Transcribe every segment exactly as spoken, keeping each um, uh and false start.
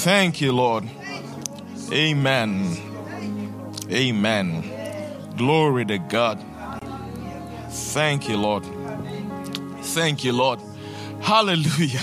Thank you, Lord. Amen. Amen. Glory to God. Thank you, Lord. Thank you, Lord. Hallelujah.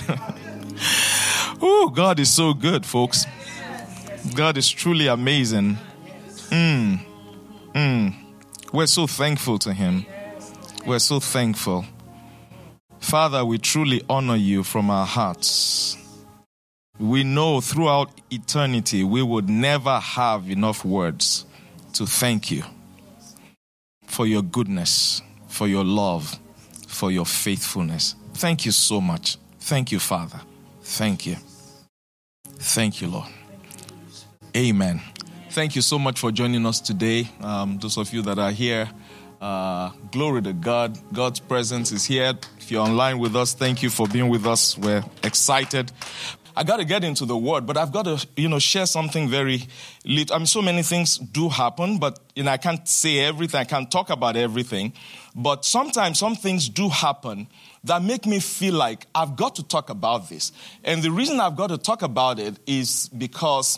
Oh, God is so good, folks. God is truly amazing. Mm. Mm. We're so thankful to Him. We're so thankful. Father, we truly honor you from our hearts. We know throughout eternity we would never have enough words to thank you for your goodness, for your love, for your faithfulness. Thank you so much. Thank you, Father. Thank you. Thank you, Lord. Amen. Thank you so much for joining us today. Um, those of you that are here, uh, glory to God. God's presence is here. If you're online with us, thank you for being with us. We're excited. I got to get into the word, but I've got to, you know, share something very little. I mean, so many things do happen, but, you know, I can't say everything. I can't talk about everything. But sometimes some things do happen that make me feel like I've got to talk about this. And the reason I've got to talk about it is because,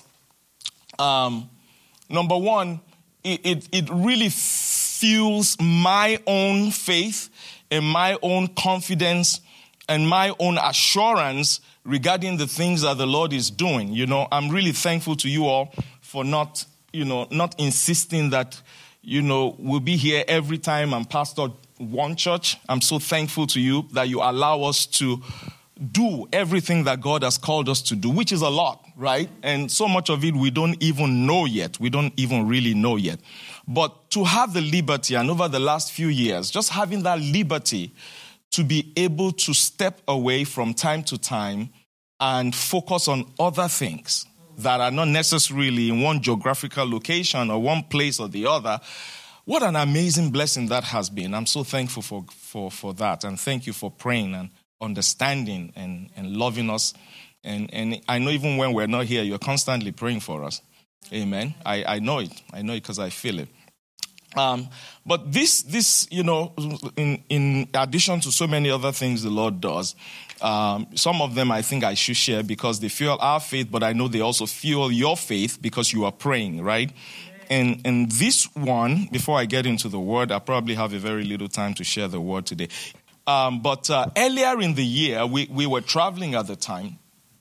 um, number one, it, it, it really fuels my own faith and my own confidence and my own assurance regarding the things that the Lord is doing. You know, I'm really thankful to you all for not, you know, not insisting that, you know, we'll be here every time I'm pastor one church. I'm so thankful to you that you allow us to do everything that God has called us to do, which is a lot, right? And so much of it we don't even know yet. We don't even really know yet. But to have the liberty, and over the last few years, just having that liberty to be able to step away from time to time and focus on other things that are not necessarily in one geographical location or one place or the other. What an amazing blessing that has been. I'm so thankful for, for, for that. And thank you for praying and understanding and, and loving us. And, and I know even when we're not here, you're constantly praying for us. Amen. I, I know it. I know it because I feel it. Um, but this, this, you know, in, in addition to so many other things the Lord does, um, some of them I think I should share because they fuel our faith, but I know they also fuel your faith because you are praying, right? And, and this one, before I get into the word, I probably have a very little time to share the word today. Um, but uh, earlier in the year, we, we were traveling at the time,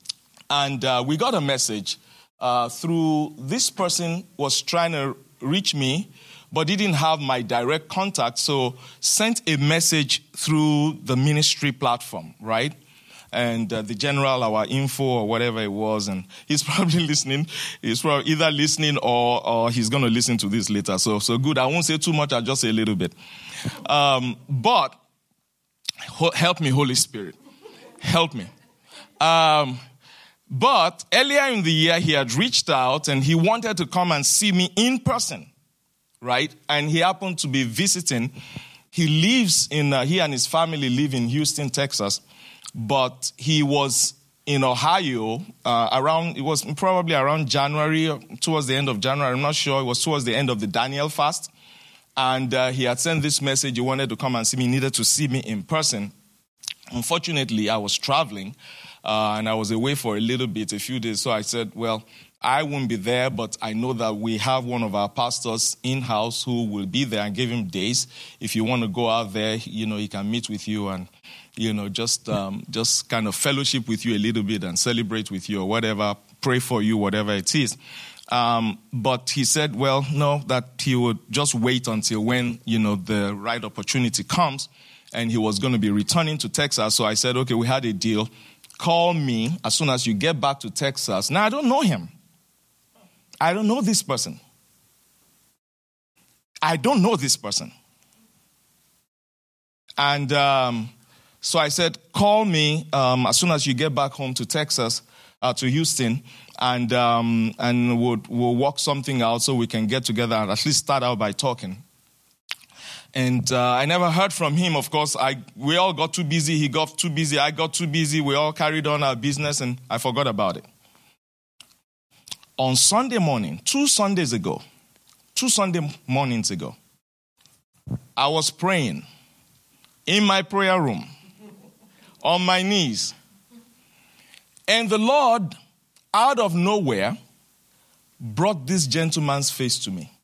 and uh, we got a message uh, through this person was trying to reach me, but he didn't have my direct contact, so sent a message through the ministry platform, right? And uh, the general, our info or whatever it was, and he's probably listening. He's probably either listening or, or he's going to listen to this later. So, so good. I won't say too much. I'll just say a little bit. Um, but ho- help me, Holy Spirit. Help me. Um, but earlier in the year, he had reached out and he wanted to come and see me in person. Right? And he happened to be visiting. He lives in, uh, he and his family live in Houston, Texas. But he was in Ohio uh, around, it was probably around January, towards the end of January. I'm not sure. It was towards the end of the Daniel fast. And uh, he had sent this message. He wanted to come and see me. He needed to see me in person. Unfortunately, I was traveling uh, and I was away for a little bit, a few days. So I said, well, I won't be there, but I know that we have one of our pastors in-house who will be there and give him days. If you want to go out there, you know, he can meet with you and, you know, just um, just kind of fellowship with you a little bit and celebrate with you or whatever, pray for you, whatever it is. Um, but he said, well, no, that he would just wait until when, you know, the right opportunity comes. And he was going to be returning to Texas. So I said, okay, we had a deal. Call me as soon as you get back to Texas. Now, I don't know him. I don't know this person. I don't know this person. And um, so I said, call me um, as soon as you get back home to Texas, uh, to Houston, and um, and we'll, we'll work something out so we can get together and at least start out by talking. And uh, I never heard from him. Of course, I we all got too busy. He got too busy. I got too busy. We all carried on our business, and I forgot about it. On Sunday morning, two Sundays ago, two Sunday mornings ago, I was praying in my prayer room, on my knees. And the Lord out of nowhere, brought this gentleman's face to me.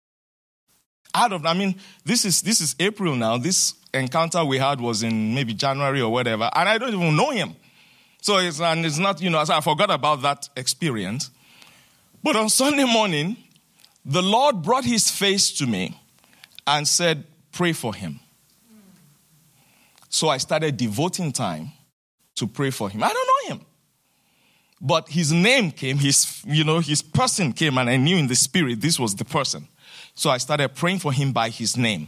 Out of, I mean, this is this is April now. This encounter we had was in maybe January or whatever, and I don't even know him. So it's, and it's not, you know, so I forgot about that experience. But on Sunday morning, the Lord brought his face to me and said, pray for him. So I started devoting time to pray for him. I don't know him. But his name came, his, you know, his person came, and I knew in the spirit this was the person. So I started praying for him by his name.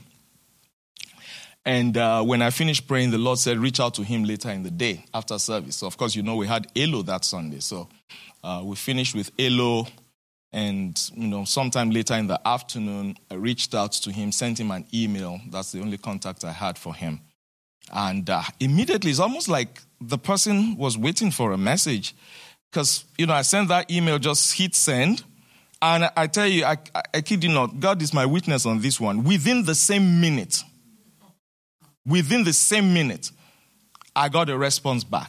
And uh, when I finished praying, the Lord said, reach out to him later in the day after service. So, of course, you know, we had Elo that Sunday. So uh, we finished with Elo. And, you know, sometime later in the afternoon, I reached out to him, sent him an email. That's the only contact I had for him. And uh, immediately, it's almost like the person was waiting for a message. Because, you know, I sent that email, just hit send. And I tell you, I, I, I kid you not, God is my witness on this one. Within the same minute, within the same minute, I got a response back.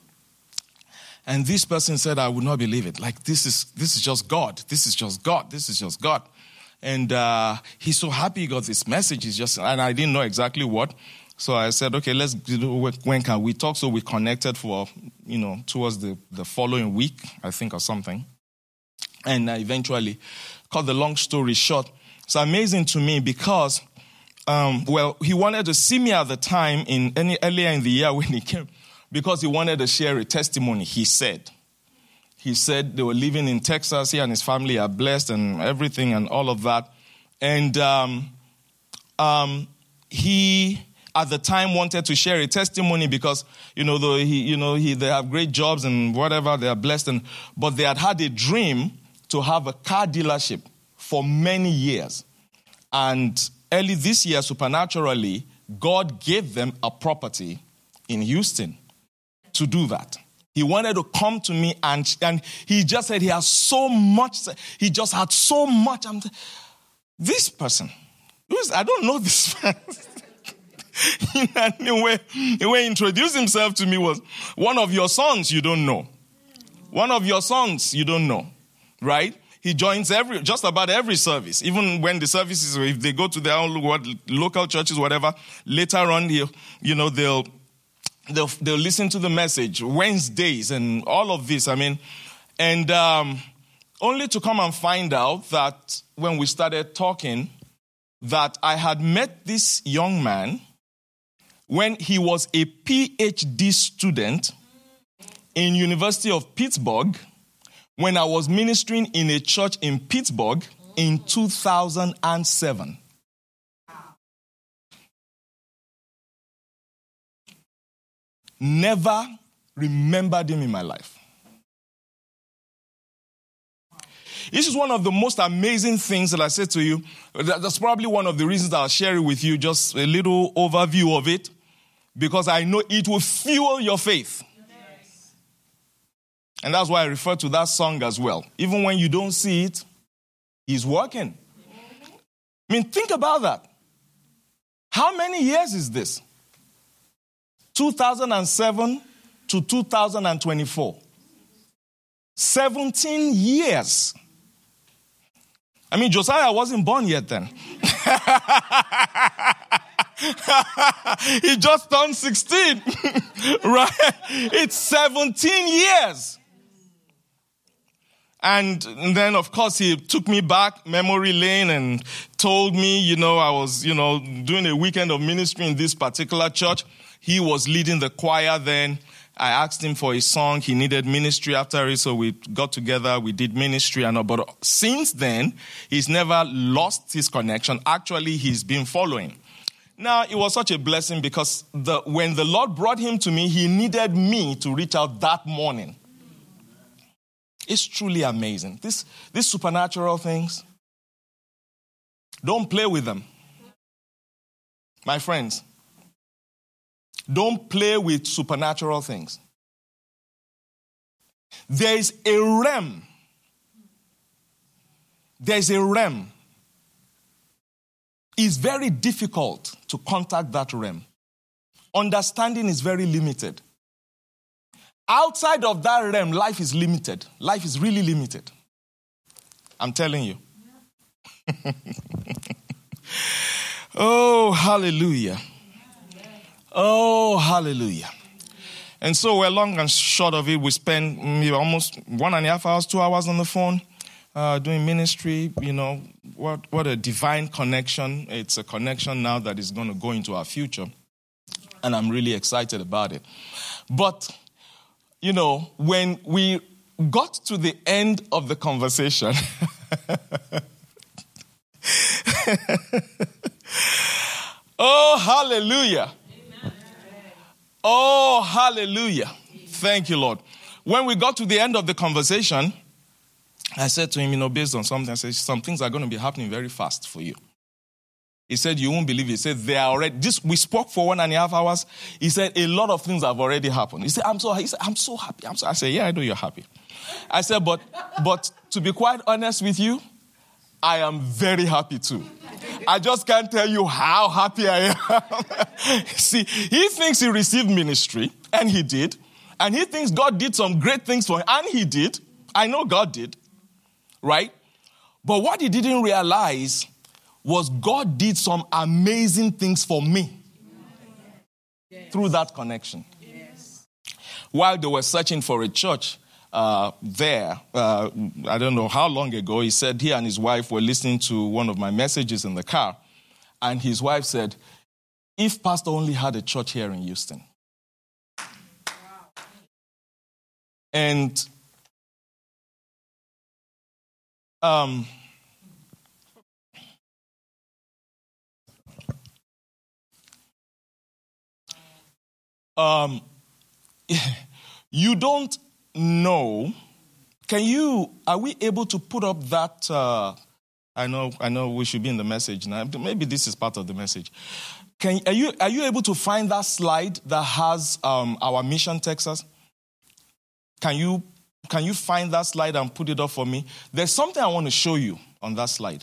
And this person said, I would not believe it. Like, this is this is just God. This is just God. This is just God. And uh, he's so happy he got this message. He's just, and I didn't know exactly what. So I said, okay, let's do, when can we talk? So we connected for, you know, towards the, the following week, I think, or something. And uh, eventually, cut the long story short, it's amazing to me because, um, well, he wanted to see me at the time in any earlier in the year when he came, because he wanted to share a testimony, he said. He said they were living in Texas. He and his family are blessed and everything and all of that. And um, um, he, at the time, wanted to share a testimony because, you know, the, he, you know, he, they have great jobs and whatever, they are blessed. And, but they had had a dream to have a car dealership for many years. And early this year, supernaturally, God gave them a property in Houston to do that. He wanted to come to me and, and he just said he has so much, he just had so much. I'm, this person, I don't know this person. the, way, the way he introduced himself to me was, one of your sons you don't know. One of your sons you don't know, right? He joins every, just about every service. Even when the services, if they go to their own local churches, whatever, later on, you know, they'll, they'll, they'll listen to the message, Wednesdays and all of this. I mean, and um, only to come and find out that when we started talking, that I had met this young man when he was a P H D student in University of Pittsburgh, when I was ministering in a church in Pittsburgh in two thousand seven. Never remembered him in my life. This is one of the most amazing things that I said to you. That's probably one of the reasons I'll share it with you, just a little overview of it, because I know it will fuel your faith. Yes. And that's why I refer to that song as well. Even when you don't see it, he's working. I mean, think about that. How many years is this? two thousand seven to two thousand twenty-four. seventeen years. I mean, Josiah wasn't born yet then. He just turned sixteen. Right? It's seventeen years. And then, of course, he took me back memory lane and told me, you know, I was, you know, doing a weekend of ministry in this particular church. He was leading the choir then. I asked him for a song. He needed ministry after it, so we got together. We did ministry and all. But since then, he's never lost his connection. Actually, he's been following. Now, it was such a blessing because the, when the Lord brought him to me, he needed me to reach out that morning. It's truly amazing. This, these supernatural things, don't play with them. My friends, don't play with supernatural things. There is a realm. There is a realm. It's very difficult to contact that realm. Understanding is very limited. Outside of that realm, life is limited. Life is really limited. I'm telling you. Oh, hallelujah. Oh, hallelujah. And so we're long and short of it. We spend maybe almost one and a half hours, two hours on the phone uh, doing ministry. You know, what, what a divine connection. It's a connection now that is going to go into our future. And I'm really excited about it. But, you know, when we got to the end of the conversation, oh, hallelujah. Amen. Oh, hallelujah. Thank you, Lord. When we got to the end of the conversation, I said to him, you know, based on something, I said, some things are going to be happening very fast for you. He said, you won't believe it. He said, they are already, this, we spoke for one and a half hours. He said, a lot of things have already happened. He said, I'm so, he said, I'm so happy. I'm so, I said, yeah, I know you're happy. I said, but, but to be quite honest with you, I am very happy too. I just can't tell you how happy I am. See, he thinks he received ministry, and he did. And he thinks God did some great things for him, and he did. I know God did, right? But what he didn't realize was God did some amazing things for me yes. through that connection. Yes. While they were searching for a church uh, there, uh, I don't know how long ago, he said he and his wife were listening to one of my messages in the car, and his wife said, if Pastor only had a church here in Houston. Wow. And um. Um, you don't know. Can you, are we able to put up that, uh, I know I know we should be in the message now. Maybe this is part of the message. Can Are you are you able to find that slide that has um, our Mission Texas? Can you, can you find that slide and put it up for me? There's something I want to show you on that slide.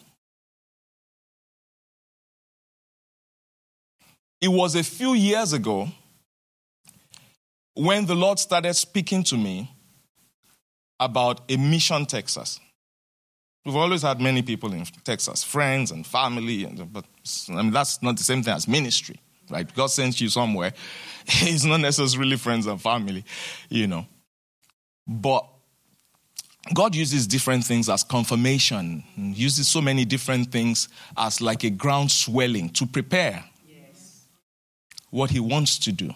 It was a few years ago when the Lord started speaking to me about a Mission Texas. We've always had many people in Texas, friends and family, and, but I mean, that's not the same thing as ministry, right? God sends you somewhere. It's not necessarily friends and family, you know. But God uses different things as confirmation, uses so many different things as like a ground swelling to prepare yes. what he wants to do.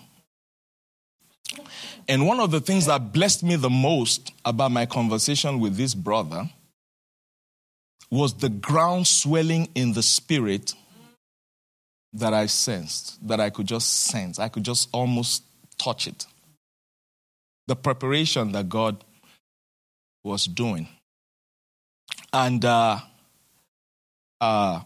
And one of the things that blessed me the most about my conversation with this brother was the ground swelling in the spirit that I sensed, that I could just sense. I could just almost touch it. The preparation that God was doing. And uh, uh,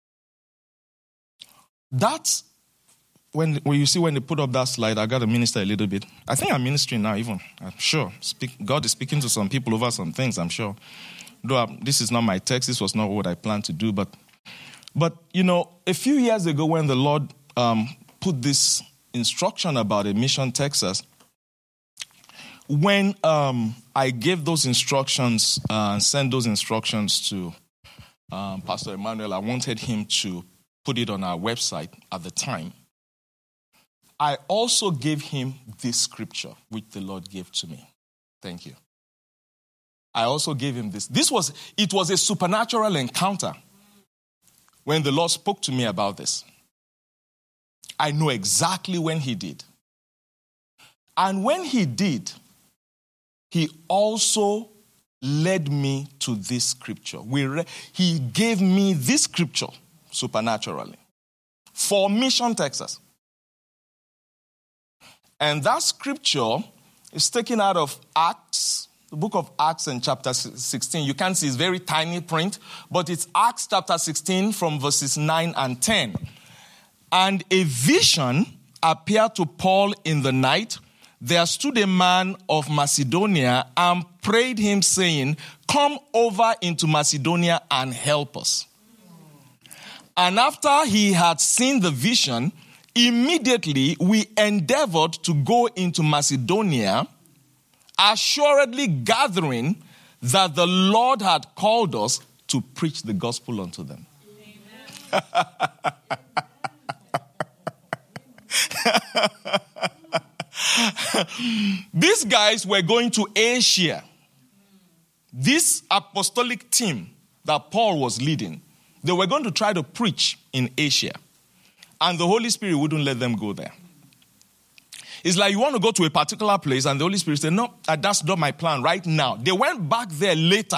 that's When, when you see when they put up that slide, I got to minister a little bit. I think I'm ministering now even, I'm sure. Speak, God is speaking to some people over some things, I'm sure. Though I, this is not my text, this was not what I planned to do. But, but you know, a few years ago when the Lord um, put this instruction about a Mission Texas, when um, I gave those instructions and uh, sent those instructions to um, Pastor Emmanuel, I wanted him to put it on our website at the time. I also gave him this scripture, which the Lord gave to me. Thank you. I also gave him this. This was, it was a supernatural encounter when the Lord spoke to me about this. I know exactly when he did. And when he did, he also led me to this scripture. We re- he gave me this scripture supernaturally for Mission Texas. And that scripture is taken out of Acts, the book of Acts in chapter sixteen. You can't see, it's very tiny print, but it's Acts chapter sixteen from verses nine and ten. And a vision appeared to Paul in the night. There stood a man of Macedonia and prayed him, saying, come over into Macedonia and help us. And after he had seen the vision, immediately we endeavored to go into Macedonia, assuredly gathering that the Lord had called us to preach the gospel unto them. These guys were going to Asia. This apostolic team that Paul was leading, they were going to try to preach in Asia. And the Holy Spirit wouldn't let them go there. It's like you want to go to a particular place and the Holy Spirit said, no, that's not my plan right now. They went back there later.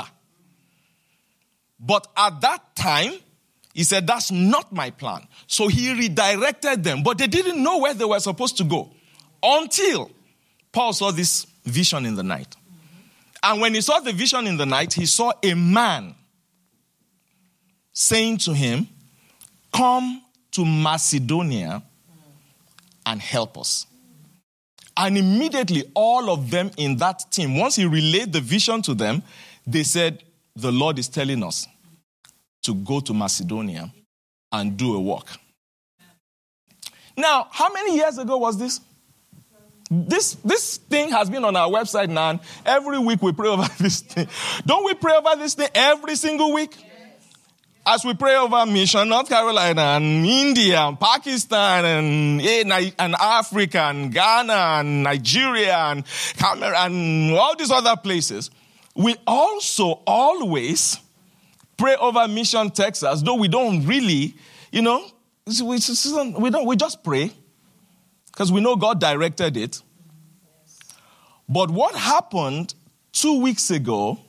But at that time, he said, that's not my plan. So he redirected them, but they didn't know where they were supposed to go until Paul saw this vision in the night. And when he saw the vision in the night, he saw a man saying to him, come to Macedonia and help us. And immediately all of them in that team, once he relayed the vision to them, they said, the Lord is telling us to go to Macedonia and do a work. Now, how many years ago was this? This this thing has been on our website now, and every week we pray over this thing. Don't we pray over this thing every single week? As we pray over Mission, North Carolina, and India, and Pakistan, and, and Africa, and Ghana, and Nigeria, and Cameroon, and all these other places, we also always pray over Mission, Texas, though we don't really, you know, we, we, don't, we just pray because we know God directed it. But what happened two weeks ago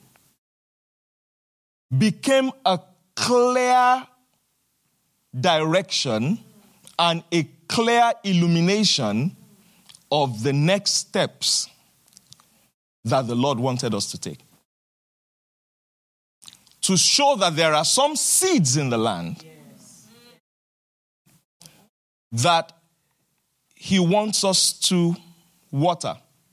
became a clear direction and a clear illumination of the next steps that the Lord wanted us to take. To show that there are some seeds in the land yes. that he wants us to water.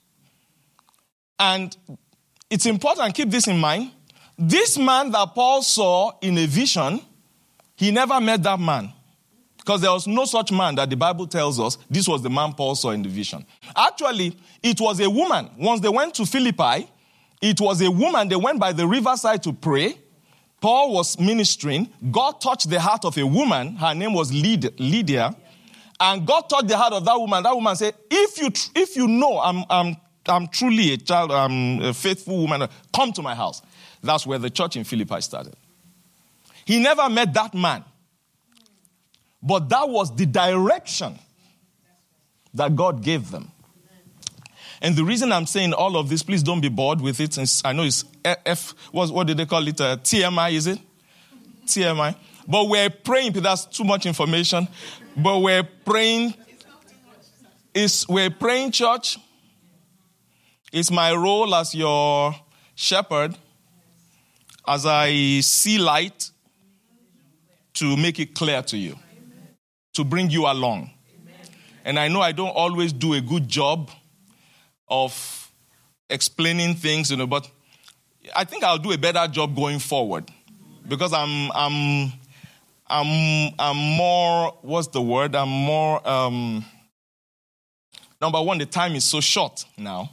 And it's important, keep this in mind. This man that Paul saw in a vision, he never met that man. Because there was no such man that the Bible tells us this was the man Paul saw in the vision. Actually, it was a woman. Once they went to Philippi, it was a woman. They went by the riverside to pray. Paul was ministering. God touched the heart of a woman. Her name was Lydia. And God touched the heart of that woman. That woman said, if you if you know I'm, I'm, I'm truly a child, I'm a faithful woman, come to my house. That's where the church in Philippi started. He never met that man. But that was the direction that God gave them. And the reason I'm saying all of this, please don't be bored with it. I know it's F, what, what did they call it? Uh, T M I, is it? T M I. But we're praying, that's too much information. But we're praying, it's, we're praying church. It's my role as your shepherd, as I see light, to make it clear to you, to bring you along. And I know I don't always do a good job of explaining things, you know, but I think I'll do a better job going forward because I'm, I'm, I'm, I'm more. What's the word? I'm more. Um, number one, the time is so short now,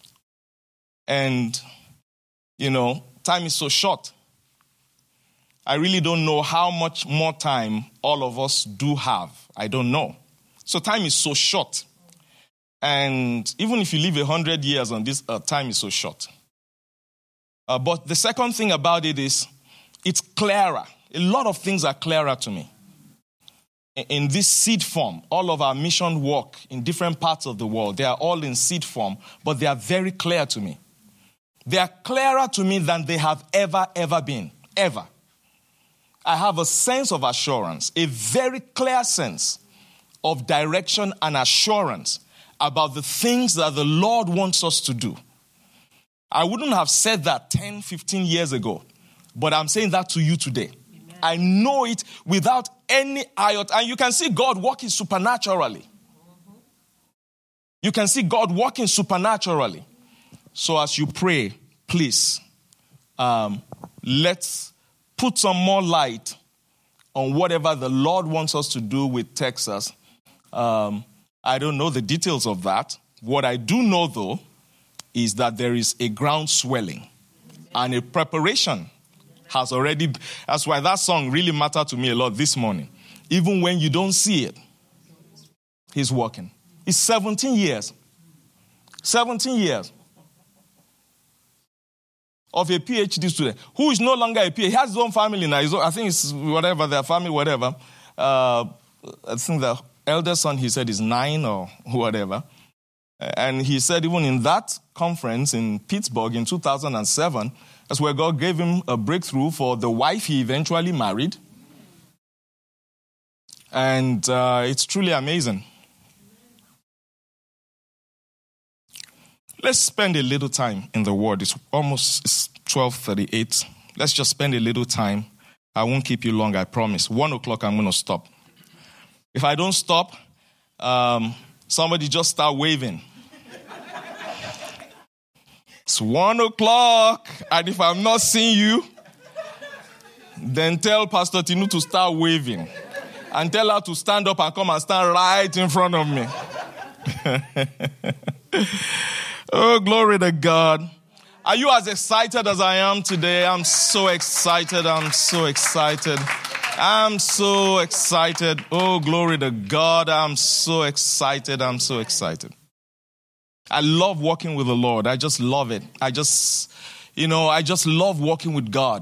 and you know, time is so short. I really don't know how much more time all of us do have. I don't know. So time is so short. And even if you live a hundred years on this earth, time is so short. Uh, but the second thing about it is, it's clearer. A lot of things are clearer to me. In, in this seed form, all of our mission work in different parts of the world, they are all in seed form, but they are very clear to me. They are clearer to me than they have ever, ever been. Ever. I have a sense of assurance, a very clear sense of direction and assurance about the things that the Lord wants us to do. I wouldn't have said that ten, fifteen years ago, but I'm saying that to you today. Amen. I know it without any iota. And you can see God working supernaturally. Mm-hmm. You can see God working supernaturally. So as you pray, please, um, let's put some more light on whatever the Lord wants us to do with Texas. Um, I don't know the details of that. What I do know, though, is that there is a ground swelling and a preparation has already. That's why that song really mattered to me a lot this morning. Even when you don't see it, he's working. It's seventeen years. seventeen years of a PhD student who is no longer a PhD. He has his own family now. His own, I think it's whatever, their family, whatever. Uh, I think the eldest son, he said, is nine or whatever. And he said even in that conference in Pittsburgh in two thousand seven, that's where God gave him a breakthrough for the wife he eventually married. And uh, it's truly amazing. Let's spend a little time in the Word. It's almost twelve thirty-eight. Let's just spend a little time. I won't keep you long, I promise. One o'clock, I'm going to stop. If I don't stop, um, somebody just start waving. It's one o'clock, and if I'm not seeing you, then tell Pastor Tinu to start waving. And tell her to stand up and come and stand right in front of me. Oh, glory to God. Are you as excited as I am today? I'm so excited. I'm so excited. I'm so excited. Oh, glory to God. I'm so excited. I'm so excited. I love walking with the Lord. I just love it. I just, you know, I just love walking with God.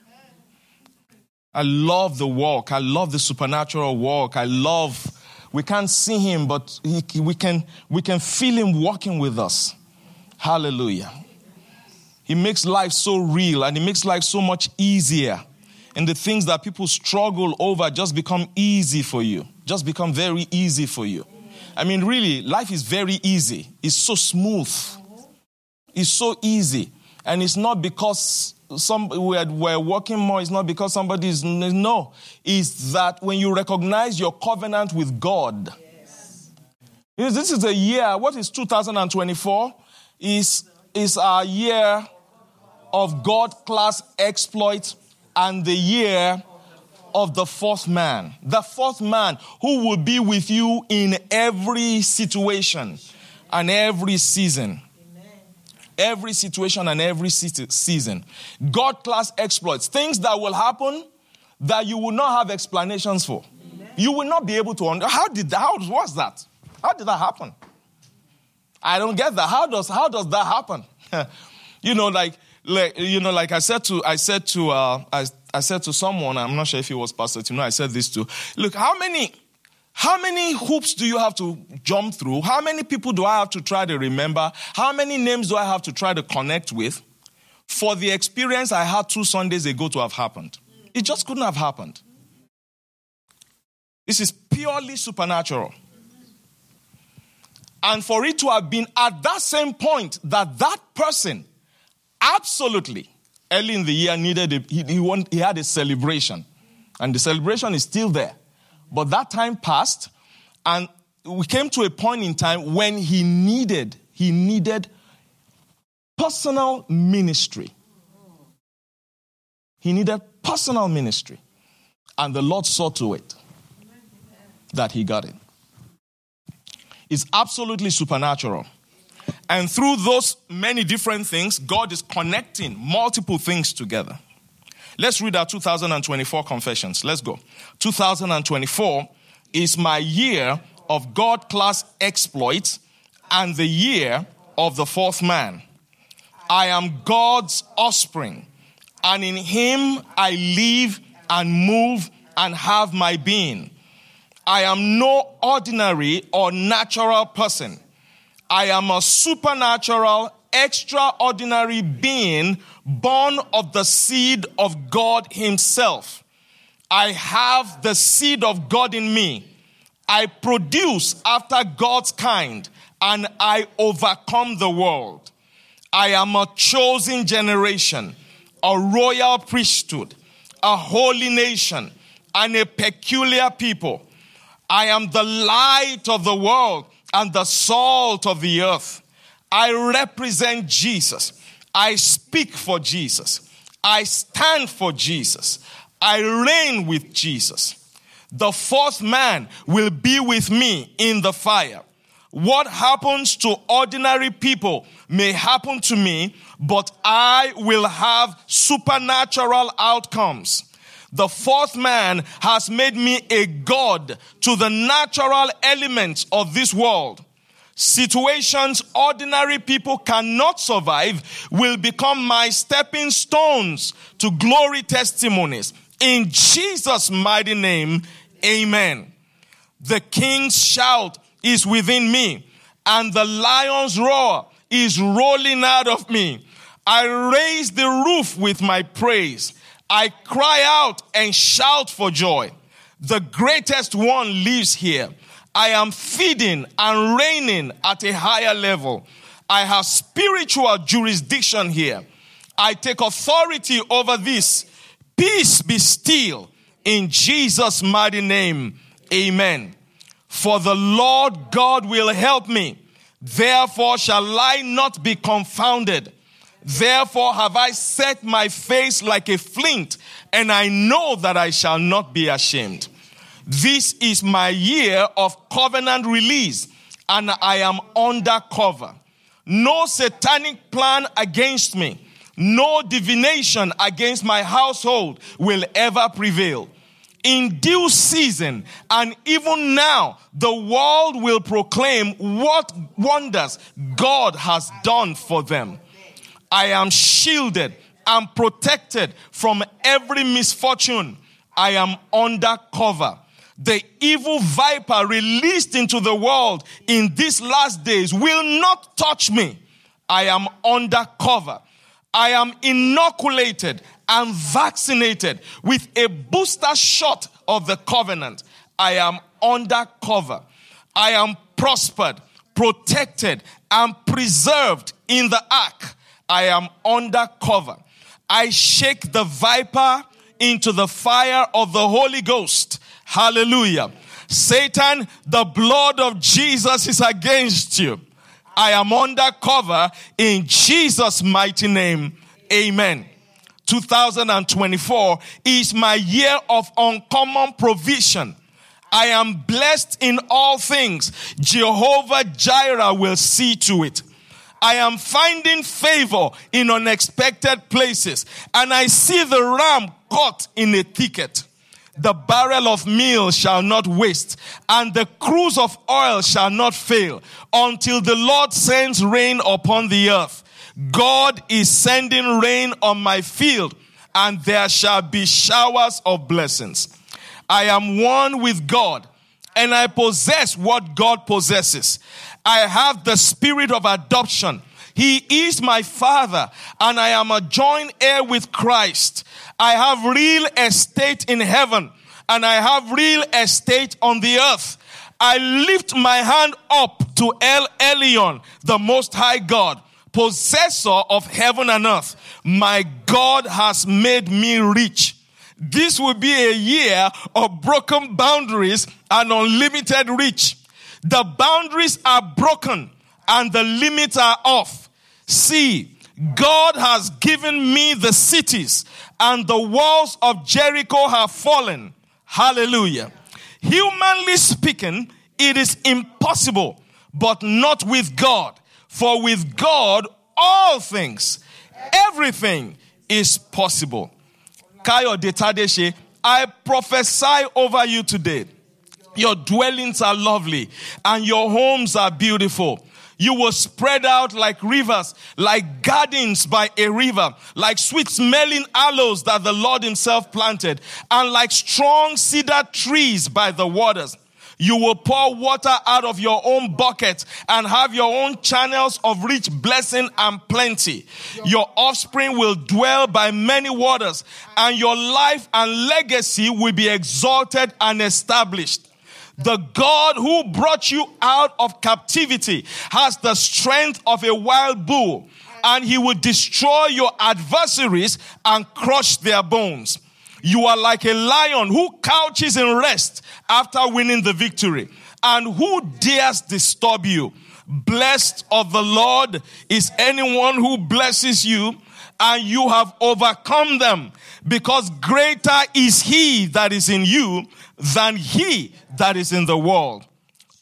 I love the walk. I love the supernatural walk. I love, we can't see him, but he, we can, we can feel him walking with us. Hallelujah. He makes life so real and he makes life so much easier. And the things that people struggle over just become easy for you. Just become very easy for you. I mean, really, life is very easy. It's so smooth. It's so easy. And it's not because some we're, we're working more. It's not because somebody is, no. It's that when you recognize your covenant with God. Yes. This is a year, what is two thousand twenty-four? Is, is our year of God-class exploit and the year of the fourth man. The fourth man who will be with you in every situation and every season. Amen. Every situation and every season. God-class exploits. Things that will happen that you will not have explanations for. Amen. You will not be able to understand. How did that, how was that? How did that happen? I don't get that. How does how does that happen? you know, like, like you know, like I said to I said to uh, I, I said to someone. I'm not sure if it was Pastor Tino. I said this to. Look, how many how many hoops do you have to jump through? How many people do I have to try to remember? How many names do I have to try to connect with for the experience I had two Sundays ago to have happened? It just couldn't have happened. This is purely supernatural. And for it to have been at that same point that that person absolutely early in the year needed, a, he, he, want, he had a celebration. And the celebration is still there. But that time passed and we came to a point in time when he needed, he needed personal ministry. He needed personal ministry. And the Lord saw to it that he got it. Is absolutely supernatural. And through those many different things, God is connecting multiple things together. Let's read our two thousand twenty-four confessions. Let's go. two thousand twenty-four is my year of God-class exploits and the year of the fourth man. I am God's offspring, and in him I live and move and have my being. I am no ordinary or natural person. I am a supernatural, extraordinary being born of the seed of God himself. I have the seed of God in me. I produce after God's kind, and I overcome the world. I am a chosen generation, a royal priesthood, a holy nation, and a peculiar people. I am the light of the world and the salt of the earth. I represent Jesus. I speak for Jesus. I stand for Jesus. I reign with Jesus. The fourth man will be with me in the fire. What happens to ordinary people may happen to me, but I will have supernatural outcomes. The fourth man has made me a god to the natural elements of this world. Situations ordinary people cannot survive will become my stepping stones to glory testimonies. In Jesus' mighty name, amen. The king's shout is within me, and the lion's roar is rolling out of me. I raise the roof with my praise. I cry out and shout for joy. The greatest one lives here. I am feeding and reigning at a higher level. I have spiritual jurisdiction here. I take authority over this. Peace be still. In Jesus' mighty name, amen. For the Lord God will help me. Therefore shall I not be confounded. Therefore have I set my face like a flint, and I know that I shall not be ashamed. This is my year of covenant release, and I am under cover. No satanic plan against me, no divination against my household will ever prevail. In due season, and even now, the world will proclaim what wonders God has done for them. I am shielded and protected from every misfortune. I am under cover. The evil viper released into the world in these last days will not touch me. I am under cover. I am inoculated and vaccinated with a booster shot of the covenant. I am under cover. I am prospered, protected, and preserved in the ark. I am under cover. I shake the viper into the fire of the Holy Ghost. Hallelujah. Satan, the blood of Jesus is against you. I am under cover in Jesus' mighty name. Amen. two thousand twenty-four is my year of uncommon provision. I am blessed in all things. Jehovah Jireh will see to it. I am finding favor in unexpected places, and I see the ram caught in a thicket. The barrel of meal shall not waste, and the cruse of oil shall not fail, until the Lord sends rain upon the earth. God is sending rain on my field, and there shall be showers of blessings. I am one with God, and I possess what God possesses. I have the spirit of adoption. He is my father, and I am a joint heir with Christ. I have real estate in heaven, and I have real estate on the earth. I lift my hand up to El Elyon, the Most High God, possessor of heaven and earth. My God has made me rich. This will be a year of broken boundaries and unlimited reach. The boundaries are broken and the limits are off. See, God has given me the cities, and the walls of Jericho have fallen. Hallelujah. Humanly speaking, it is impossible, but not with God. For with God, all things, everything is possible. Kayode Tadeshe, I prophesy over you today. Your dwellings are lovely and your homes are beautiful. You will spread out like rivers, like gardens by a river, like sweet-smelling aloes that the Lord himself planted, and like strong cedar trees by the waters. You will pour water out of your own bucket and have your own channels of rich blessing and plenty. Your offspring will dwell by many waters, and your life and legacy will be exalted and established. The God who brought you out of captivity has the strength of a wild bull, and he will destroy your adversaries and crush their bones. You are like a lion who couches in rest after winning the victory, and who dares disturb you. Blessed of the Lord is anyone who blesses you, and you have overcome them, because greater is he that is in you than he that is in the world.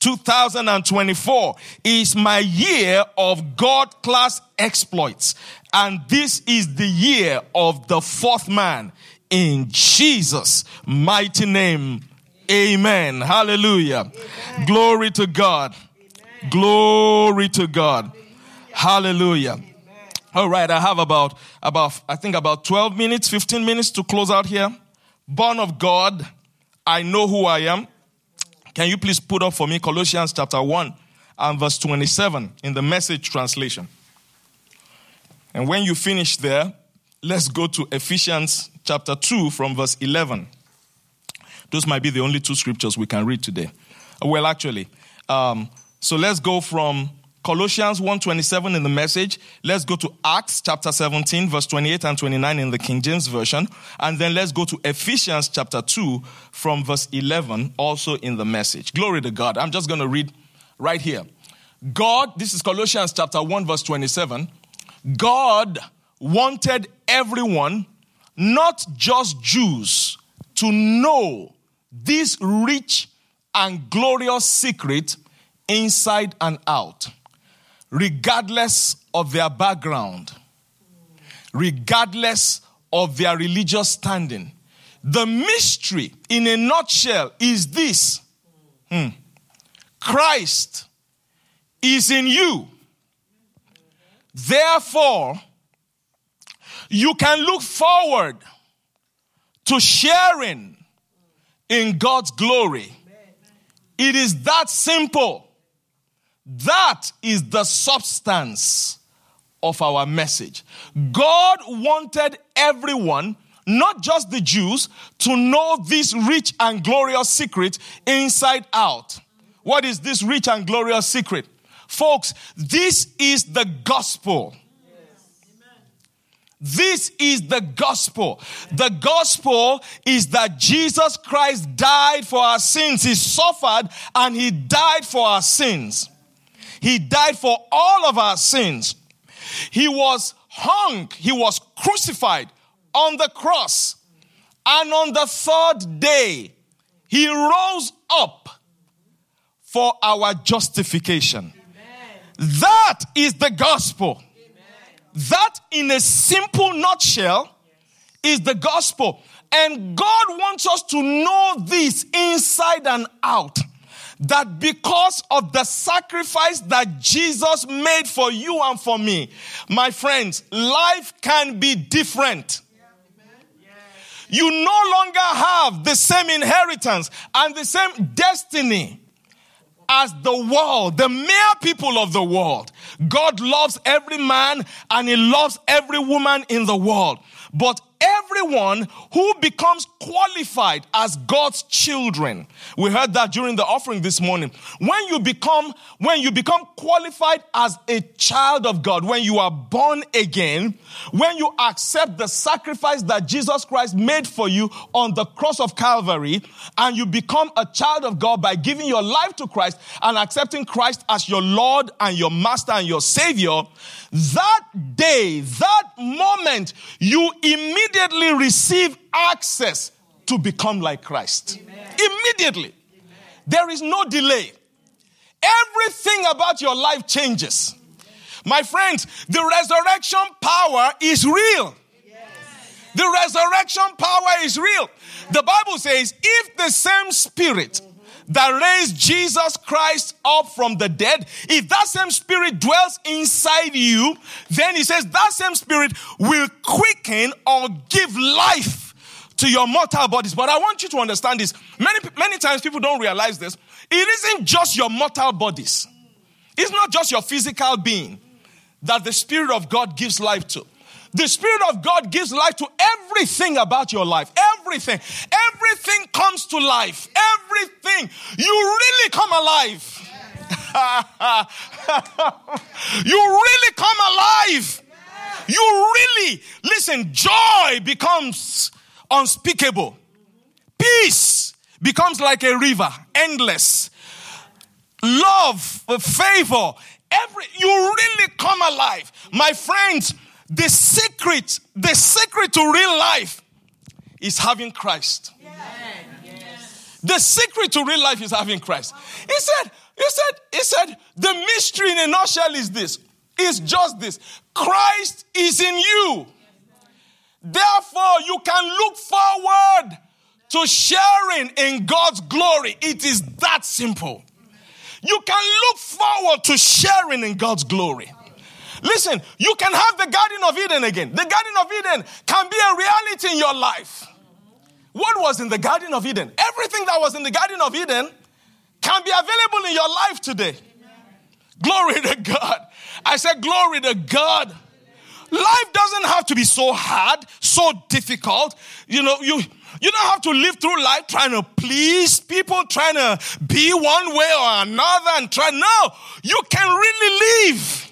two thousand twenty-four is my year of God-class exploits. And this is the year of the fourth man. In Jesus' mighty name, amen. Hallelujah. Amen. Glory to God. Amen. Glory to God. Hallelujah. Amen. All right, I have about, about, I think about twelve minutes, fifteen minutes to close out here. Born of God, I know who I am. Can you please put up for me Colossians chapter one and verse twenty-seven in the Message translation? And when you finish there, let's go to Ephesians chapter two from verse eleven. Those might be the only two scriptures we can read today. Well, actually, um, so let's go from Colossians one twenty-seven in the Message. Let's go to Acts chapter seventeen, verse twenty-eight and twenty-nine in the King James Version. And then let's go to Ephesians chapter two from verse eleven, also in the Message. Glory to God. I'm just going to read right here. God, this is Colossians chapter one, verse twenty-seven. God wanted everyone, not just Jews, to know this rich and glorious secret inside and out, regardless of their background, regardless of their religious standing. The mystery, in a nutshell, is this. Hmm. Christ is in you. Therefore, you can look forward to sharing in God's glory. It is that simple. That is the substance of our message. God wanted everyone, not just the Jews, to know this rich and glorious secret inside out. What is this rich and glorious secret? Folks, this is the gospel. This is the gospel. The gospel is that Jesus Christ died for our sins. He suffered and he died for our sins. He died for all of our sins. He was hung. He was crucified on the cross. And on the third day, he rose up for our justification. Amen. That is the gospel. That, in a simple nutshell, is the gospel. And God wants us to know this inside and out. That because of the sacrifice that Jesus made for you and for me, my friends, life can be different. You no longer have the same inheritance and the same destiny as the world, the mere people of the world. God loves every man and he loves every woman in the world. But everyone who becomes qualified as God's children, we heard that during the offering this morning. When you become, when you become qualified as a child of God, when you are born again, when you accept the sacrifice that Jesus Christ made for you on the cross of Calvary, and you become a child of God by giving your life to Christ and accepting Christ as your Lord and your Master and your Savior, that day, that moment, you immediately receive access to become like Christ. Amen. Immediately. Amen. There is no delay. Everything about your life changes. My friends, the resurrection power is real. Yes. The resurrection power is real. The Bible says, if the same Spirit that raised Jesus Christ up from the dead, if that same Spirit dwells inside you, then he says that same Spirit will quicken or give life to your mortal bodies. But I want you to understand this. Many, many times people don't realize this. It isn't just your mortal bodies. It's not just your physical being that the Spirit of God gives life to. The Spirit of God gives life to everything about your life. Everything. Everything comes to life. Everything. You really come alive. You really come alive. You really, listen, joy becomes unspeakable. Peace becomes like a river, endless. Love, favor, every, you really come alive. My friends, The secret, the secret to real life is having Christ. Yes. The secret to real life is having Christ. He said, he said, he said, the mystery in a nutshell is this. It's just this. Christ is in you. Therefore, you can look forward to sharing in God's glory. It is that simple. You can look forward to sharing in God's glory. Listen, you can have the Garden of Eden again. The Garden of Eden can be a reality in your life. What was in the Garden of Eden? Everything that was in the Garden of Eden can be available in your life today. Glory to God. I said glory to God. Life doesn't have to be so hard, so difficult. You know, you, you don't have to live through life trying to please people, trying to be one way or another and try. No, you can really live.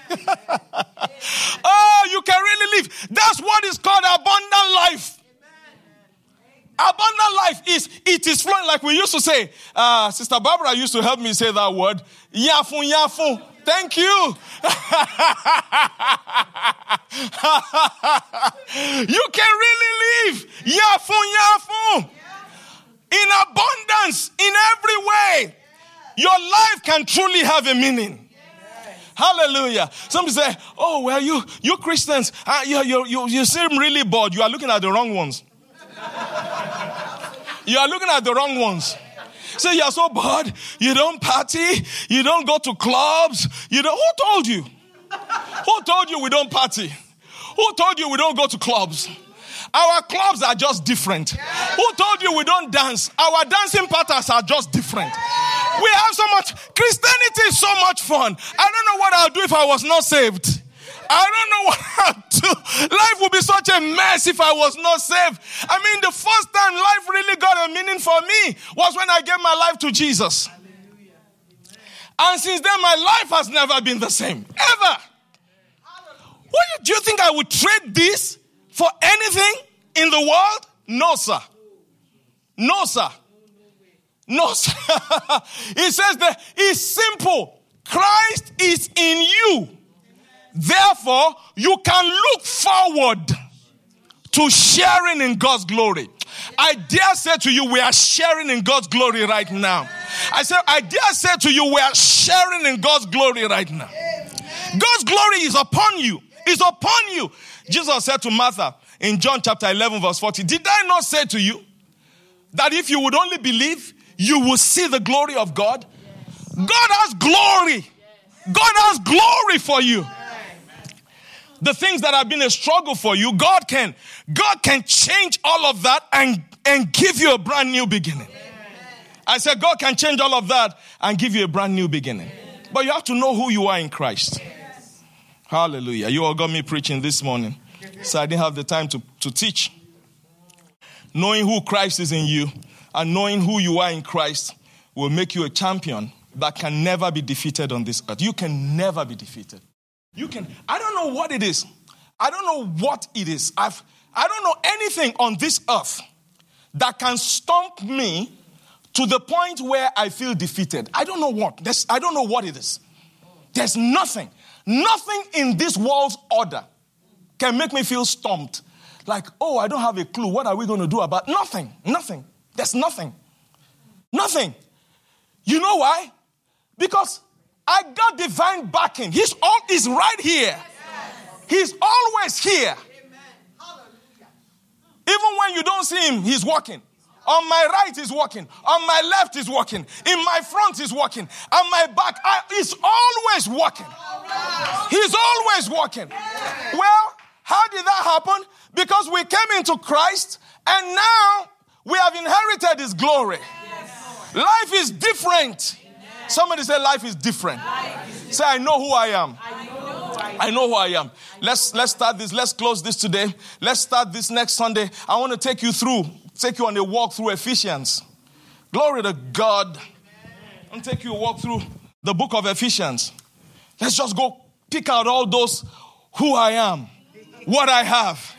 Oh, you can really live. That's what is called abundant life. Abundant life is, it is flowing like we used to say. Uh, Sister Barbara used to help me say that word. Yafun, yafun. Thank you. You can really live. Yafun, yafun. In abundance, in every way. Your life can truly have a meaning. Hallelujah. Somebody say, oh, well, you you Christians, uh, you, you, you, you seem really bored. You are looking at the wrong ones. You are looking at the wrong ones. Say, you're so bored. You don't party. You don't go to clubs. You don't. Who told you? Who told you we don't party? Who told you we don't go to clubs? Our clubs are just different. Who told you we don't dance? Our dancing patterns are just different. We have so much. Christianity is so much fun. I don't know what I'll do if I was not saved. I don't know what I'll do. Life would be such a mess if I was not saved. I mean, the first time life really got a meaning for me was when I gave my life to Jesus. Hallelujah. And since then, my life has never been the same. Ever. What, do you think I would trade this for anything in the world? No, sir. No, sir. No, sir. It says that it's simple. Christ is in you. Therefore, you can look forward to sharing in God's glory. I dare say to you, we are sharing in God's glory right now. I said, I dare say to you, we are sharing in God's glory right now. God's glory is upon you. It's upon you. Jesus said to Martha in John chapter eleven verse forty, did I not say to you that if you would only believe, you will see the glory of God? God has glory. God has glory for you. The things that have been a struggle for you, God can, God can change all of that and, and give you a brand new beginning. I said God can change all of that and give you a brand new beginning. But you have to know who you are in Christ. Hallelujah. You all got me preaching this morning, so I didn't have the time to, to teach. Knowing who Christ is in you and knowing who you are in Christ will make you a champion that can never be defeated on this earth. You can never be defeated. You can, I don't know what it is. I don't know what it is. I've, I don't know anything on this earth that can stomp me to the point where I feel defeated. I don't know what. There's, I don't know what it is. There's nothing. Nothing in this world's order can make me feel stumped. Like, oh, I don't have a clue. What are we going to do about it? Nothing. Nothing. There's nothing. Nothing. You know why? Because I got divine backing. He's all is right here. He's always here. Even when you don't see him, he's working. On my right, he's working. On my left, he's working. In my front, he's working. On my back, I, he's always working. He's always working. Well, how did that happen? Because we came into Christ, and now we have inherited his glory. Life is different. Somebody say life is different. Life is say, I know who I am. I know who I am. I know who I am. Let's, let's start this. Let's close this today. Let's start this next Sunday. I want to take you through, take you on a walk through Ephesians. Glory to God. I'm going to take you a walk through the book of Ephesians. Let's just go pick out all those who I am, what I have.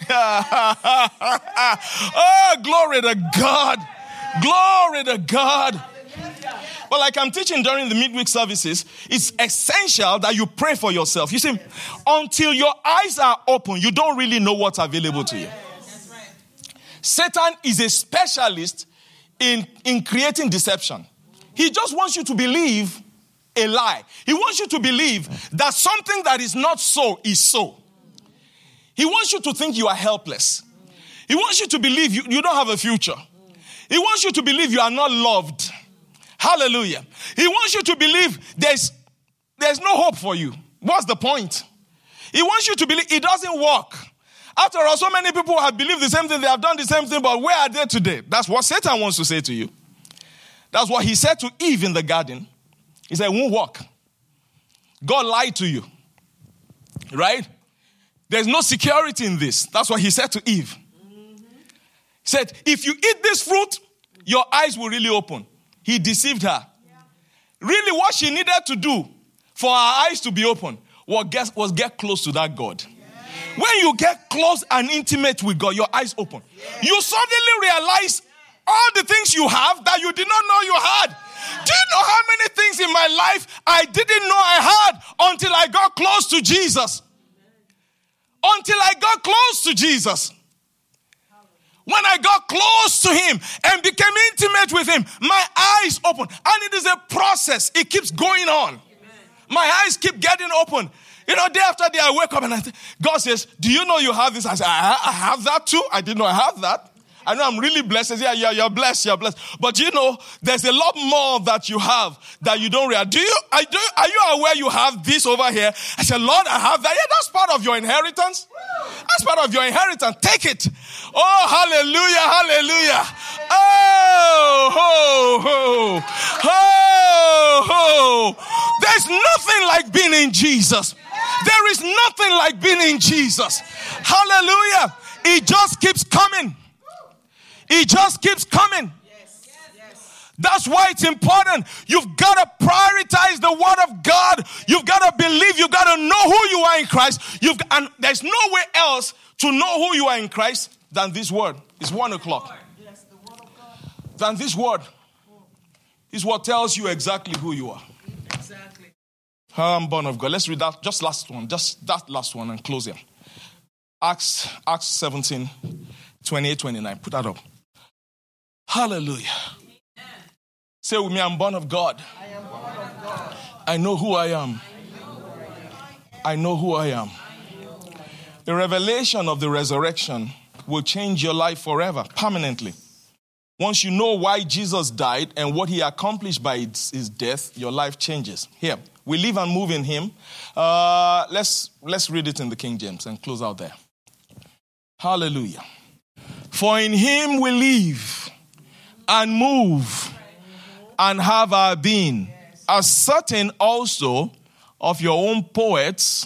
Oh, glory to God. Glory to God. But like I'm teaching during the midweek services, it's essential that you pray for yourself. You see, until your eyes are open, you don't really know what's available to you. Satan is a specialist in, in creating deception. He just wants you to believe a lie. He wants you to believe that something that is not so is so. He wants you to think you are helpless. He wants you to believe you, you don't have a future. He wants you to believe you are not loved. Hallelujah. He wants you to believe there's, there's no hope for you. What's the point? He wants you to believe it doesn't work. After all, so many people have believed the same thing. They have done the same thing, but where are they today? That's what Satan wants to say to you. That's what he said to Eve in the garden. He said, it won't work. God lied to you. Right? There's no security in this. That's what he said to Eve. He said, if you eat this fruit, your eyes will really open. He deceived her. Yeah. Really what she needed to do for her eyes to be open was get, was get close to that God. Yeah. When you get close and intimate with God, your eyes open. Yeah. You suddenly realize all the things you have that you did not know you had. Yeah. Do you know how many things in my life I didn't know I had until I got close to Jesus? Until I got close to Jesus. When I got close to him and became intimate with him, my eyes opened. And it is a process. It keeps going on. Amen. My eyes keep getting open. You know, day after day I wake up and I think, God says, do you know you have this? I say, I, I have that too. I didn't know I have that. I know I'm really blessed. I say, yeah, yeah, you're blessed, you're blessed. But you know, there's a lot more that you have that you don't realize. Do you, are, do, are you aware you have this over here? I said, Lord, I have that. Yeah, that's part of your inheritance. That's part of your inheritance. Take it. Oh, hallelujah, hallelujah. Oh, oh, oh, oh, oh. There's nothing like being in Jesus. There is nothing like being in Jesus. Hallelujah. It just keeps coming. It just keeps coming. Yes. Yes. That's why it's important. You've got to prioritize the word of God. You've got to believe. You've got to know who you are in Christ. You've and there's no way else to know who you are in Christ than this word. It's one o'clock. Yes, the word of God. Than this word is what tells you exactly who you are. Exactly. I'm born of God. Let's read that. Just last one. Just that last one and close here. Acts, Acts seventeen, twenty-eight, twenty-nine. Put that up. Hallelujah. Amen. Say with me, I'm born of God. I am born of God. I know who I am. I know who I am. The revelation of the resurrection will change your life forever, permanently. Once you know why Jesus died and what he accomplished by his death, your life changes. Here, we live and move in him. Uh, let's, let's read it in the King James and close out there. Hallelujah. For in him we live and move and have our being, as certain also of your own poets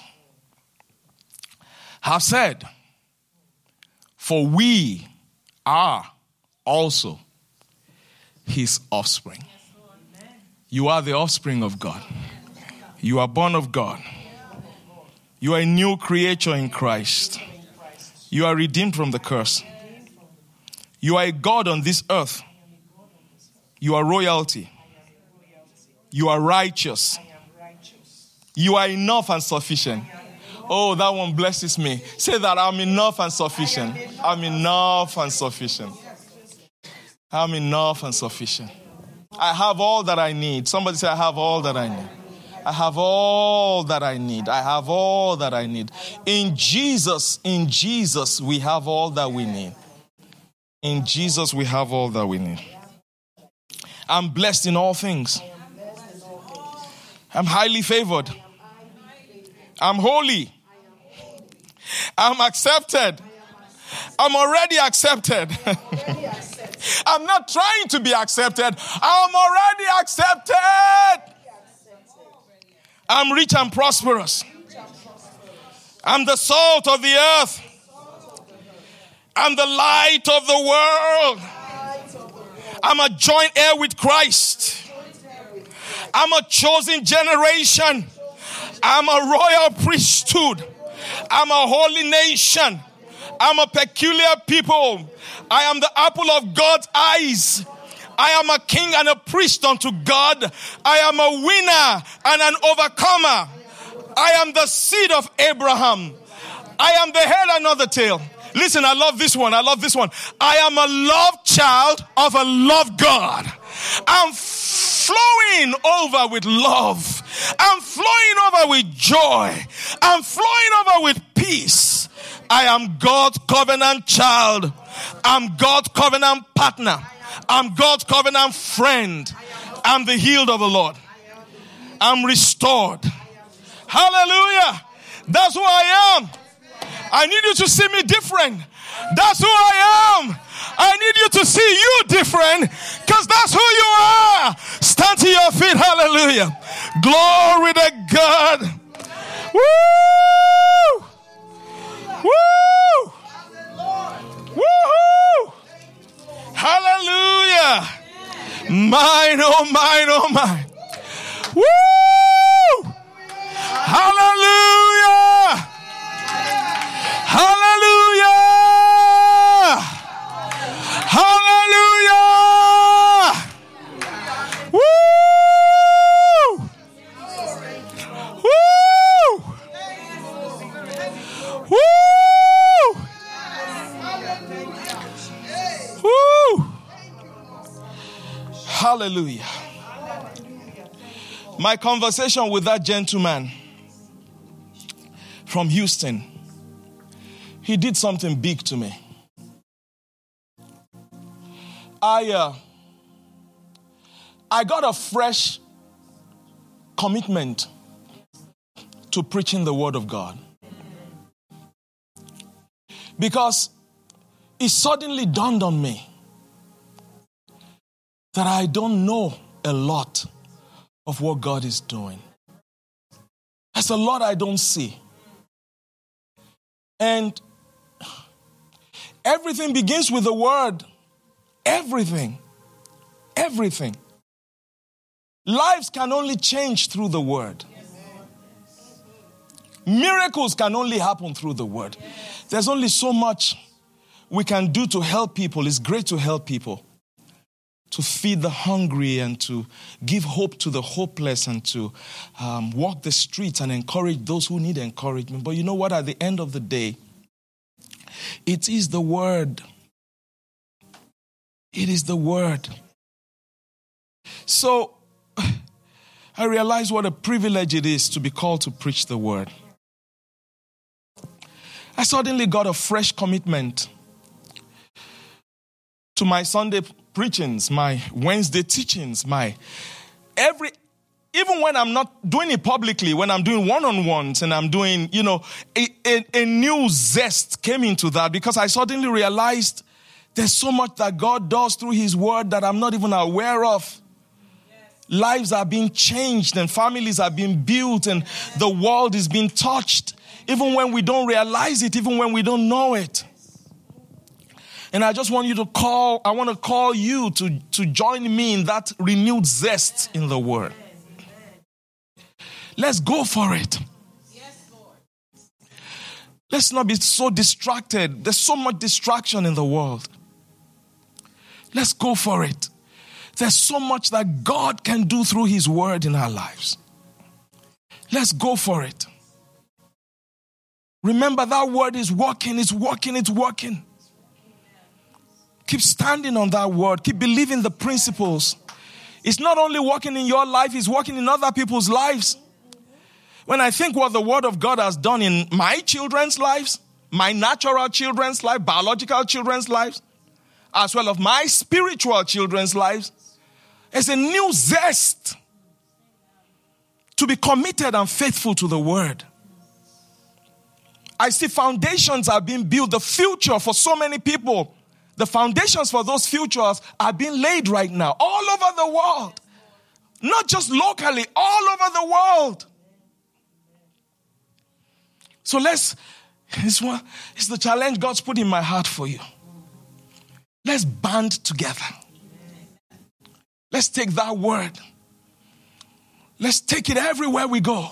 have said, for we are also his offspring. You are the offspring of God. You are born of God. You are a new creature in Christ. You are redeemed from the curse. You are a God on this earth. You are royalty. You are righteous. You are enough and sufficient. Oh, that one blesses me. Say that I'm enough and sufficient. I'm enough and sufficient. I'm enough and sufficient. I have all that I need. Somebody say, I have all that I need. I have all that I need. I have all that I need. In Jesus, in Jesus, we have all that we need. In Jesus, we have all that we need. I'm blessed in all things. I'm highly favored. I'm holy. I'm accepted. I'm already accepted. I'm not trying to be accepted. I'm already accepted. I'm rich and prosperous. I'm the salt of the earth. I'm the light of the world. I'm a joint heir with Christ. I'm a chosen generation. I'm a royal priesthood. I'm a holy nation. I'm a peculiar people. I am the apple of God's eyes. I am a king and a priest unto God. I am a winner and an overcomer. I am the seed of Abraham. I am the head and not the tail. Listen, I love this one. I love this one. I am a loved child of a loved God. I'm flowing over with love. I'm flowing over with joy. I'm flowing over with peace. I am God's covenant child. I'm God's covenant partner. I'm God's covenant friend. I'm the healed of the Lord. I'm restored. Hallelujah. That's who I am. I need you to see me different. That's who I am. I need you to see you different, because that's who you are. Stand to your feet. Hallelujah. Glory to God. Woo! Woo! Woo! Hallelujah. Mine, oh mine, oh mine. Woo! Hallelujah. Hallelujah. Hallelujah. Woo! Woo! Woo! Woo! Hallelujah. My conversation with that gentleman from Houston, he did something big to me. I uh, I got a fresh commitment to preaching the word of God, because it suddenly dawned on me that I don't know a lot of what God is doing. There's a lot I don't see. And everything begins with the word. Everything. Everything. Lives can only change through the word. Miracles can only happen through the word. There's only so much we can do to help people. It's great to help people, to feed the hungry and to give hope to the hopeless and to um, walk the streets and encourage those who need encouragement. But you know what? At the end of the day, it is the word. It is the word. So I realized what a privilege it is to be called to preach the word. I suddenly got a fresh commitment to my Sunday preachings, my Wednesday teachings, my every, even when I'm not doing it publicly, when I'm doing one-on-ones and I'm doing, you know, a, a, a new zest came into that, because I suddenly realized there's so much that God does through his word that I'm not even aware of. Yes. Lives are being changed and families are being built and the world is being touched, even when we don't realize it, even when we don't know it. And I just want you to call, I want to call you to, to join me in that renewed zest in the word. Let's go for it. Let's not be so distracted. There's so much distraction in the world. Let's go for it. There's so much that God can do through his word in our lives. Let's go for it. Remember, that word is working, it's working, it's working. Keep standing on that word. Keep believing the principles. It's not only working in your life, it's working in other people's lives. When I think what the word of God has done in my children's lives, my natural children's life, biological children's lives, as well as my spiritual children's lives, there's a new zest to be committed and faithful to the word. I see foundations are being built. The future for so many people, the foundations for those futures are being laid right now, all over the world. Not just locally, all over the world. So let's, it's, one, it's the challenge God's put in my heart for you. Let's band together. Let's take that word. Let's take it everywhere we go.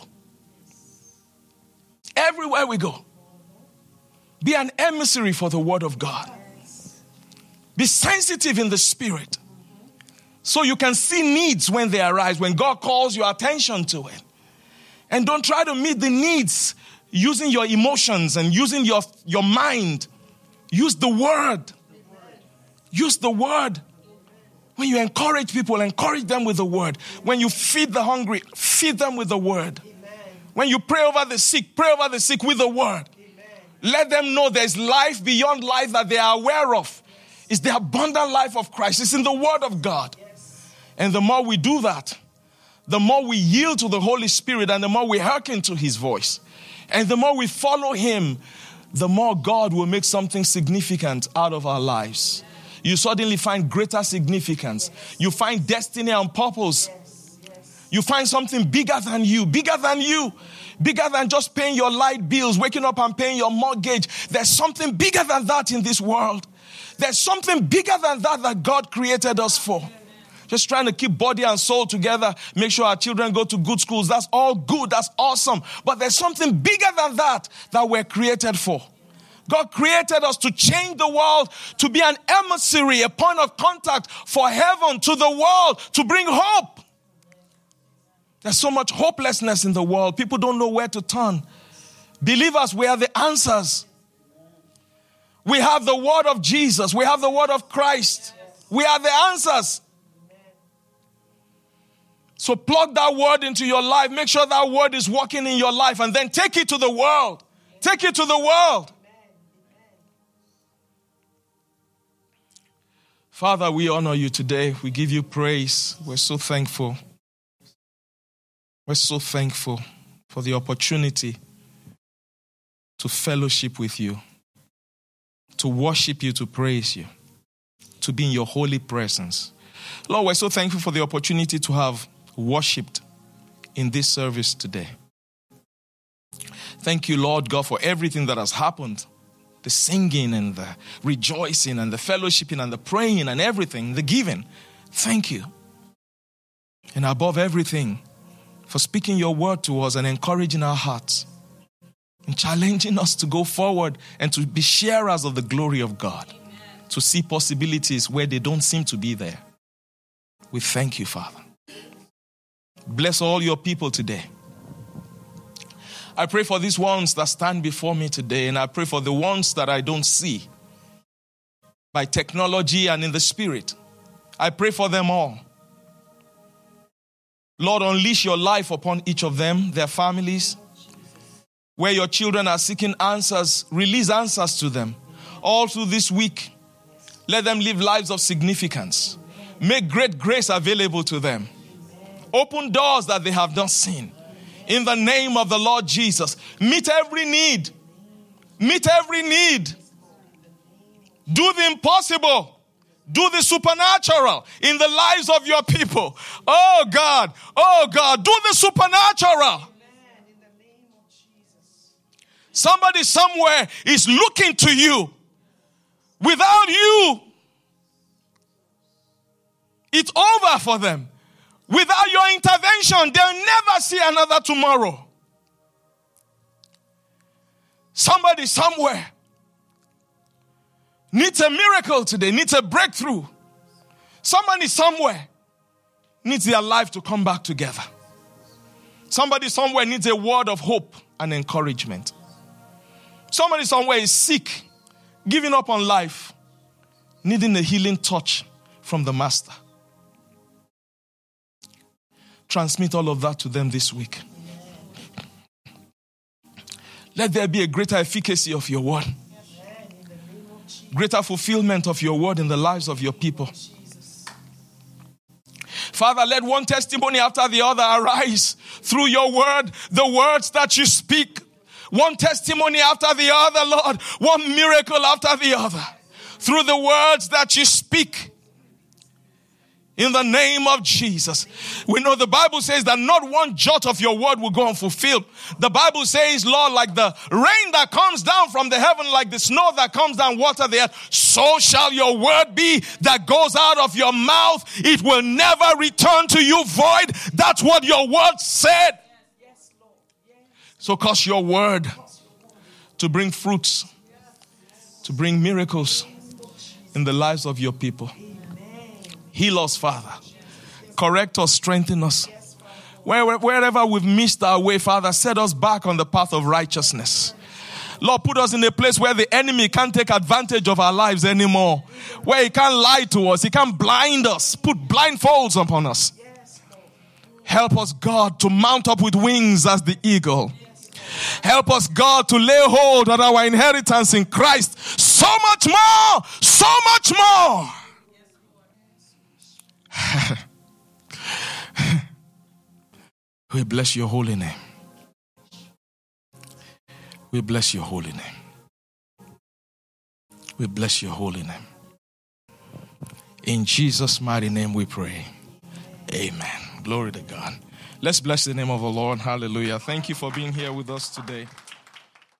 Everywhere we go. Be an emissary for the word of God. Be sensitive in the spirit, so you can see needs when they arise, when God calls your attention to it. And don't try to meet the needs using your emotions and using your, your mind. Use the word. Use the word. When you encourage people, encourage them with the word. When you feed the hungry, feed them with the word. When you pray over the sick, pray over the sick with the word. Let them know there's life beyond life that they are aware of. It's the abundant life of Christ. It's in the word of God. And the more we do that, the more we yield to the Holy Spirit and the more we hearken to his voice. And the more we follow him, the more God will make something significant out of our lives. You suddenly find greater significance. You find destiny and purpose. You find something bigger than you, bigger than you, bigger than just paying your light bills, waking up and paying your mortgage. There's something bigger than that in this world. There's something bigger than that that God created us for. Just trying to keep body and soul together, make sure our children go to good schools. That's all good. That's awesome. But there's something bigger than that that we're created for. God created us to change the world, to be an emissary, a point of contact for heaven to the world, to bring hope. There's so much hopelessness in the world. People don't know where to turn. Believers, we are the answers. We have the word of Jesus. We have the word of Christ. We are the answers. So plug that word into your life. Make sure that word is working in your life and then take it to the world. Take it to the world. Father, we honor you today. We give you praise. We're so thankful. We're so thankful for the opportunity to fellowship with you, to worship you, to praise you, to be in your holy presence. Lord, we're so thankful for the opportunity to have worshipped in this service today. Thank you, Lord God, for everything that has happened. The singing and the rejoicing and the fellowshipping and the praying and everything, the giving. Thank you. And above everything, for speaking your word to us and encouraging our hearts and challenging us to go forward and to be sharers of the glory of God, to see possibilities where they don't seem to be there. We thank you, Father. Bless all your people today. I pray for these ones that stand before me today, and I pray for the ones that I don't see by technology and in the spirit. I pray for them all. Lord, unleash your life upon each of them, their families. Where your children are seeking answers, release answers to them. All through this week, let them live lives of significance. Make great grace available to them. Open doors that they have not seen. In the name of the Lord Jesus, meet every need. Meet every need. Do the impossible. Do the supernatural in the lives of your people. Oh God, oh God, do the supernatural. Somebody somewhere is looking to you. Without you, it's over for them. Without your intervention, they'll never see another tomorrow. Somebody somewhere needs a miracle today, needs a breakthrough. Somebody somewhere needs their life to come back together. Somebody somewhere needs a word of hope and encouragement. Somebody somewhere is sick, giving up on life, needing a healing touch from the Master. Transmit all of that to them this week. Let there be a greater efficacy of your word. Greater fulfillment of your word in the lives of your people. Father, let one testimony after the other arise through your word, the words that you speak. One testimony after the other, Lord. One miracle after the other. Through the words that you speak. In the name of Jesus. We know the Bible says that not one jot of your word will go unfulfilled. The Bible says, Lord, like the rain that comes down from the heaven, like the snow that comes down, water the earth, so shall your word be that goes out of your mouth. It will never return to you void. That's what your word said. So cause your word to bring fruits, to bring miracles in the lives of your people. Heal us, Father. Correct us, strengthen us. Where, wherever we've missed our way, Father, set us back on the path of righteousness. Lord, put us in a place where the enemy can't take advantage of our lives anymore. Where he can't lie to us. He can't blind us. Put blindfolds upon us. Help us, God, to mount up with wings as the eagle. Help us, God, to lay hold on our inheritance in Christ. So much more. So much more. We bless your holy name. We bless your holy name. We bless your holy name. In Jesus' mighty name we pray. Amen. Glory to God. Let's bless the name of the Lord. Hallelujah. Thank you for being here with us today.